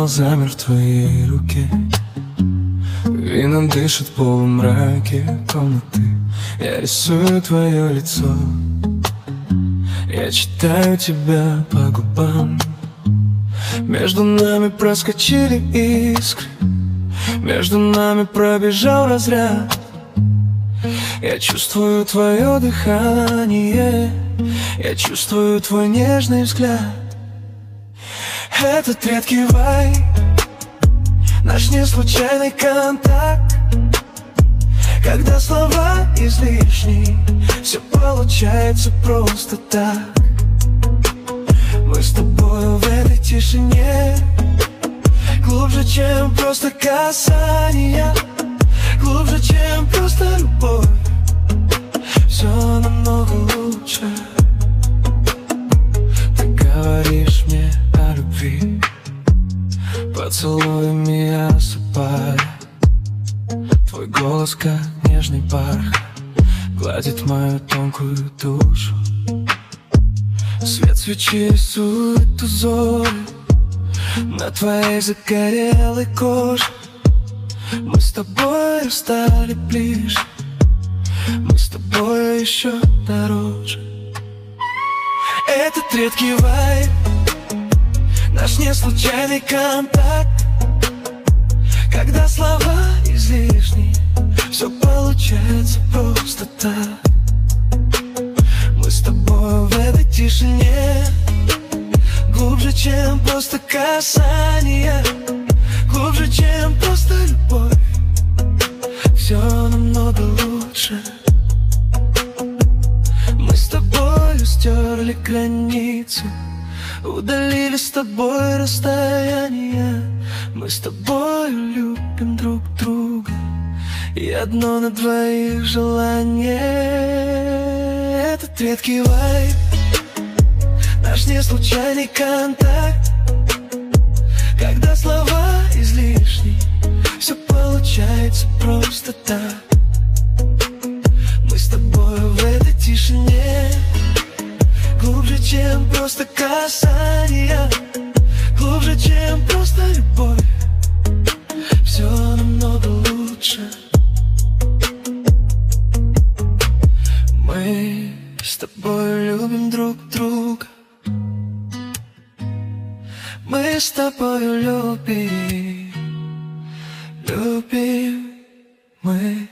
журнал замер в твоей руке. Вино дышит в полумраке комнаты. Я рисую твое лицо. Я читаю тебя по губам. Между нами проскочили искры, между нами пробежал разряд. Я чувствую твое дыхание, я чувствую твой нежный взгляд. Этот редкий вайб, наш неслучайный контакт. Когда слова излишни, все получается просто так. Мы с тобою в этой тишине, глубже, чем просто касание, глубже, чем просто любовь. Все намного лучше. Ты говоришь мне о любви, поцелуями я осыпаю. Твой голос, как нежный бархат, гладит мою тонкую душу. Свет свечи рисует узоры на твоей загорелой коже. Мы с тобой стали ближе, мы с тобой еще дороже. Этот редкий вайб, наш неслучайный контакт. Когда слова излишни, все получается просто так. Мы с тобой в этой тишине, глубже, чем просто касание, глубже, чем просто любовь. Все намного лучше. Мы с тобой стерли границы, удалили с тобой расстояние. Мы с тобой любим друг друга, и одно на двоих желание. Этот редкий вайб, наш неслучайный контакт. Когда слова излишни, все получается просто так. Мы с тобой в этой тишине, глубже, чем просто касание, глубже, чем просто любовь. Все намного лучше. Мы с тобой любим друг друга, мы с тобой любим мы.